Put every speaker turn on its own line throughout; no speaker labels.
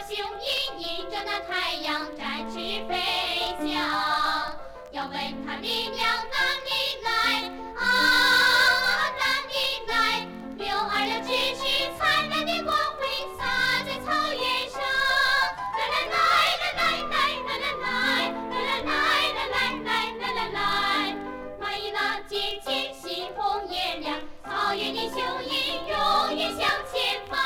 雄鹰迎着那太阳展翅飞翔。要问他力量哪里来啊，哪里来？626支持灿烂的光辉洒在草原上。啦啦啦啦啦啦啦啦啦啦啦啦啦，马伊拉姐姐星空也亮，草原的雄鹰永远向前方。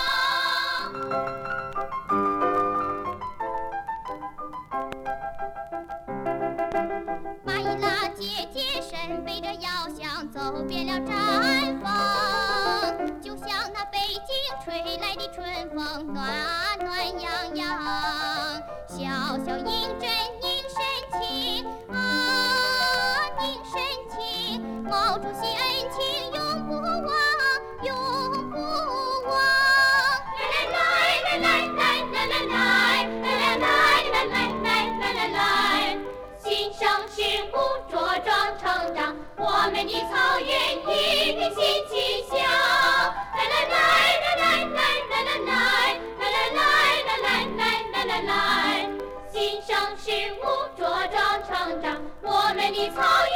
马伊拉姐姐身背着腰箱，走遍了毡房，就像那北京吹来的春风，暖暖洋洋。小小鹰真拧神情啊，拧神情，毛主席恩情永不忘，永不忘。来来来来来来来来来来来来来来，新生事物茁壮成长，我们的草原一片新气象。来来来来来来来来来来来来来来，新生事物茁壮成长，我们的草原。